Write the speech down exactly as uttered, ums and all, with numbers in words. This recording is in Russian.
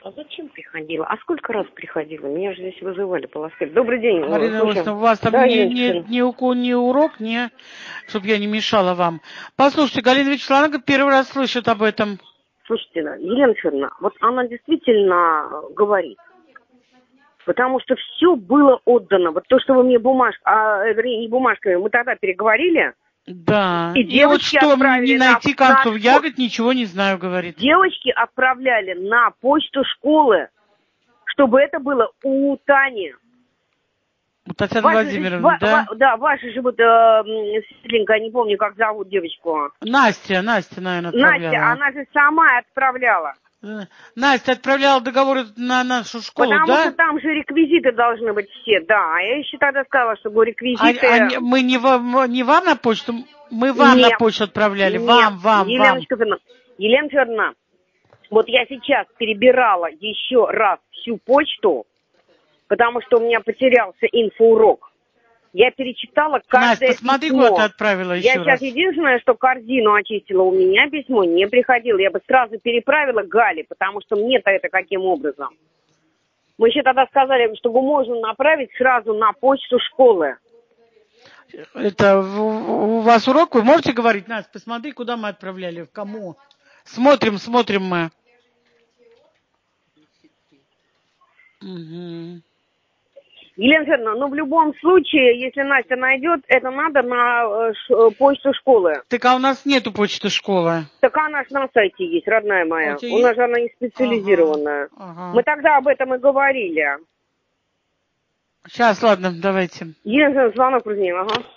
А зачем приходила? А сколько раз приходила? Меня же здесь вызывали полоскать. Добрый день. Марина Ивановна, у вас там да, не, не, не, уку, не урок, не, чтобы я не мешала вам. Послушайте, Галина Вячеславовна говорит, первый раз слышит об этом. Слушайте, Елена Федоровна, вот она действительно говорит. Потому что все было отдано. Вот то, что вы мне бумажка, а, вернее, не бумажкой, мы тогда переговорили. Да. И, и вот что мне не найти на, концов на, ягод, ничего не знаю, говорит. Девочки отправляли на почту школы, чтобы это было у Тани. У Татьяны ваши Владимировны, же, да? Ва, да, ваши же вот, э, светленькая, не помню, как зовут девочку. Настя, Настя, наверное, отправляла. Настя, она же сама отправляла. Настя отправляла договор на нашу школу, Потому да? Потому что там же реквизиты должны быть все, да. А я еще тогда сказала, что реквизиты... А, а мы не вам, не вам на почту, мы вам нет, на почту отправляли, нет, вам, вам, Еленочка вам. Федоровна, Елена Федоровна, вот я сейчас перебирала еще раз всю почту, потому что у меня потерялся инфоурок. Я перечитала каждое Настя, посмотри, письмо. куда ты отправила еще Я раз. сейчас единственное, что корзину очистила, у меня письмо не приходило. Я бы сразу переправила Гале, потому что мне-то это каким образом? Мы еще тогда сказали, что можно направить сразу на почту школы. Это у вас урок, вы можете говорить? Настя, посмотри, куда мы отправляли, в кому. Смотрим, смотрим мы. Угу. Елена Федоровна, ну в любом случае, если Настя найдет, это надо на э, почту школы. Так а у нас нету почты школы. Так она же на сайте есть, родная моя. А у, у нас же она не специализированная. Ага, ага. Мы тогда об этом и говорили. Сейчас, ладно, давайте. Елена Федоровна, звонок прозвонил, ага.